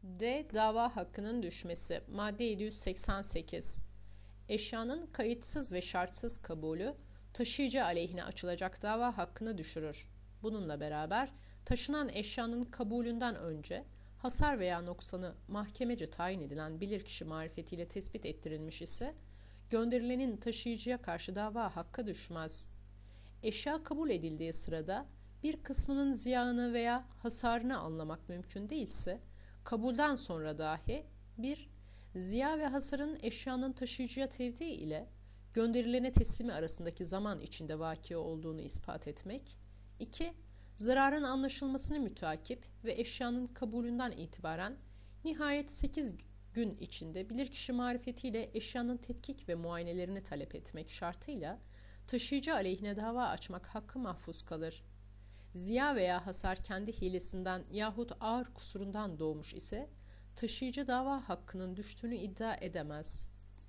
D. Dava hakkının düşmesi. Madde 788. Eşyanın kayıtsız ve şartsız kabulü taşıyıcı aleyhine açılacak dava hakkını düşürür. Bununla beraber taşınan eşyanın kabulünden önce hasar veya noksanı mahkemece tayin edilen bilirkişi marifetiyle tespit ettirilmiş ise gönderilenin taşıyıcıya karşı dava hakkı düşmez. Eşya kabul edildiği sırada bir kısmının ziyanını veya hasarını anlamak mümkün değilse, kabulden sonra dahi 1. Ziya ve hasarın eşyanın taşıyıcıya tevdi ile gönderilene teslimi arasındaki zaman içinde vaki olduğunu ispat etmek. 2. Zararın anlaşılmasını müteakip ve eşyanın kabulünden itibaren nihayet 8 gün içinde bilirkişi marifetiyle eşyanın tetkik ve muayenelerini talep etmek şartıyla taşıyıcı aleyhine dava açmak hakkı mahfuz kalır. Ziya veya hasar kendi hilesinden yahut ağır kusurundan doğmuş ise taşıyıcı dava hakkının düştüğünü iddia edemez.